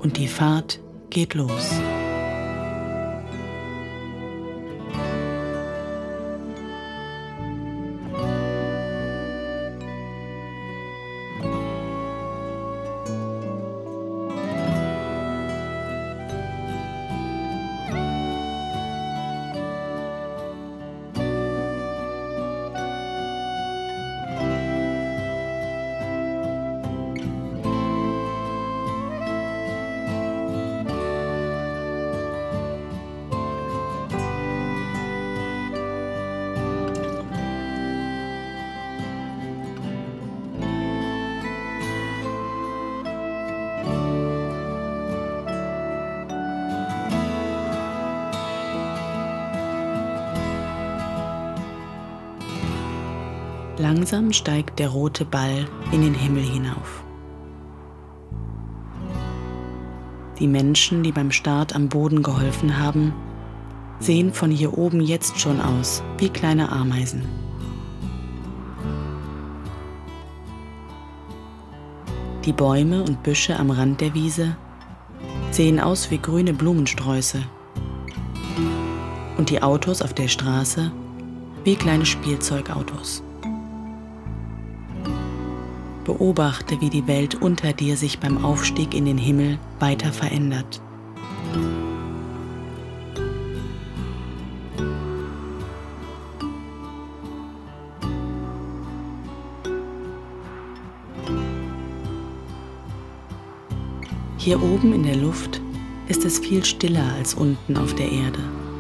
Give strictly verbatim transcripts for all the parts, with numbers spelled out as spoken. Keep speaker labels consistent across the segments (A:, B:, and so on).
A: und die Fahrt geht los. Langsam steigt der rote Ball in den Himmel hinauf. Die Menschen, die beim Start am Boden geholfen haben, sehen von hier oben jetzt schon aus wie kleine Ameisen. Die Bäume und Büsche am Rand der Wiese sehen aus wie grüne Blumensträuße und die Autos auf der Straße wie kleine Spielzeugautos. Beobachte, wie die Welt unter dir sich beim Aufstieg in den Himmel weiter verändert. Hier oben in der Luft ist es viel stiller als unten auf der Erde.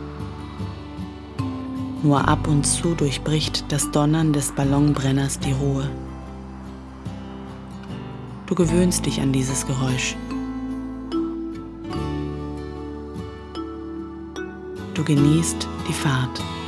A: Nur ab und zu durchbricht das Donnern des Ballonbrenners die Ruhe. Du gewöhnst dich an dieses Geräusch. Du genießt die Fahrt.